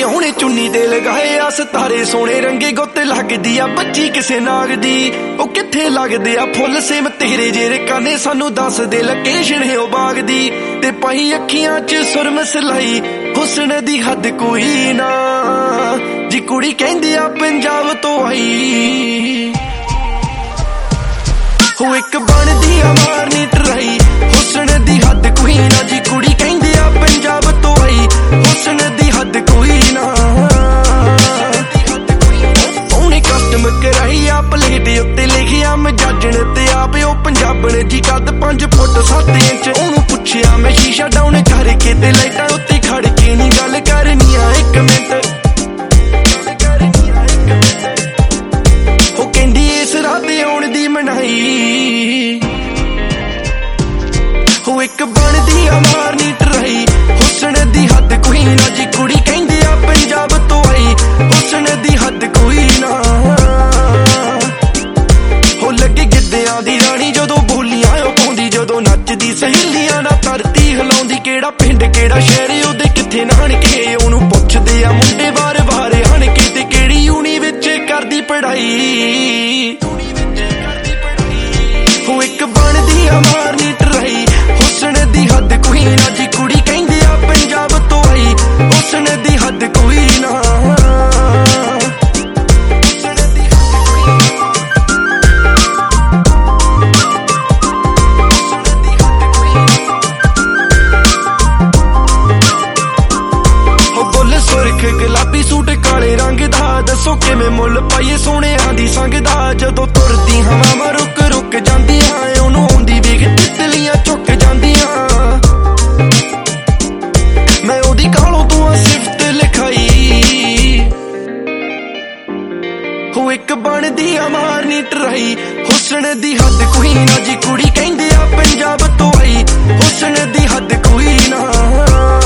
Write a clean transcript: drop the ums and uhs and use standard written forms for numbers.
ਨੀ हुणे चुन्नी ते लगाए आ सितारे सोने रंगे गुत्ते लगदी आ बच्ची किसे नाग दी ओ किथे लगदे आ फुल सेम तेरे जेरे काने सानू दस दे लोकेशन है ओ बाग दी ते पाई अखियां च सुरम सिलाई हुस्न दी हद कोई ना जी कुड़ी कहंदी आ पंजाब तो आई हो एक बनदी आ मारनी टराई हुस्न दी हद कोई ना जी कुड़ी कहंदी आ पंजाब तो आई हुस्न दी हद कोई ना ओने कस्टम कराई आ प्लेट उत्ते लिखिया मैं जजन ते आप ओ पंजाबण जी कद 5 फुट 7 इंच ओनू पुछया मैं शीशा डाउन करके ते लाइटां उत्ते खड़ के नी गल करनी आ 1 मिनट ओ कहंदी इस रात आउण दी मनाई हो एक बनदी आ मारनी टराई हुस्न दी हद कोई ना जी कुड़ी कहंदी आ पंजाब तो आई हुस्न दी हद कोई ना हो लगे गिद्दियां दी रानी जदों बोलियां ओ पाउंदी जदों नचदी सहेलियां ना धरती हिलाउंदी केड़ा पिंड केड़ा शहर ओदे किथे नानके ओनू पुछदे आ मुंडे बार-बार हण के ते केड़ी यूनी विच करदी पढ़ाई हो एक बनदी आ मारनी टराई हुस्न दी हद कोई ना जी कुड़ी कहंदी आ पंजाब तो आई हुस्न दी हद कोई ना गुलाबी सूट काले रंग दा दसो किवें मुल पाइए सोहणियां दी संग दा जदों तुरदी हवां रुक रुक जांदियां ओनू आउंदी वेख तितलियां झुक जांदियां मैं ओदी कालों तों सिफत लिखाई हो एक बनदी आ मारनी टराई हुस्न दी हद कोई ना जी कुड़ी कहंदी आ पंजाब तो आई हुस्न दी हद कोई ना